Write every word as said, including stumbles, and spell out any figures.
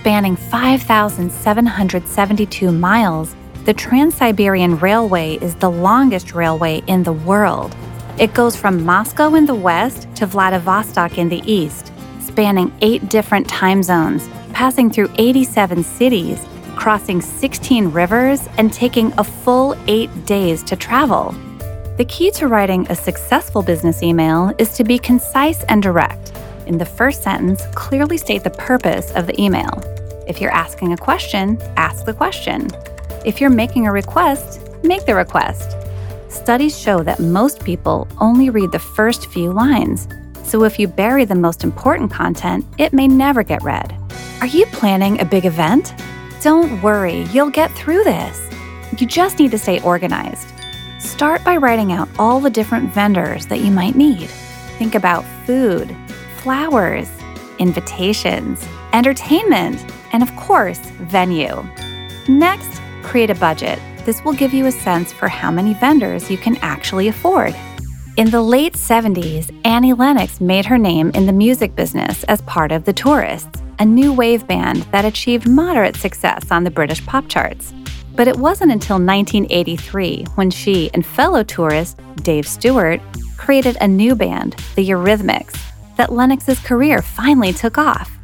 Spanning five thousand seven hundred seventy-two miles, the Trans-Siberian Railway is the longest railway in the world. It goes from Moscow in the west to Vladivostok in the east, spanning eight different time zones, passing through eighty-seven cities, crossing sixteen rivers, and taking a full eight days to travel. The key to writing a successful business email is to be concise and direct. In the first sentence, clearly state the purpose of the email. If you're asking a question, ask the question. If you're making a request, make the request. Studies show that most people only read the first few lines, so if you bury the most important content, it may never get read. Are you planning a big event? Don't worry, you'll get through this. You just need to stay organized. Start by writing out all the different vendors that you might need. Think about food, flowers, invitations, entertainment, and of course, venue. Next, create a budget. This will give you a sense for how many vendors you can actually afford. In the late seventies, Annie Lennox made her name in the music business as part of The Tourists, a new wave band that achieved moderate success on the British pop charts. But it wasn't until nineteen eighty-three when she and fellow tourist Dave Stewart created a new band, the Eurythmics, that Lennox's career finally took off.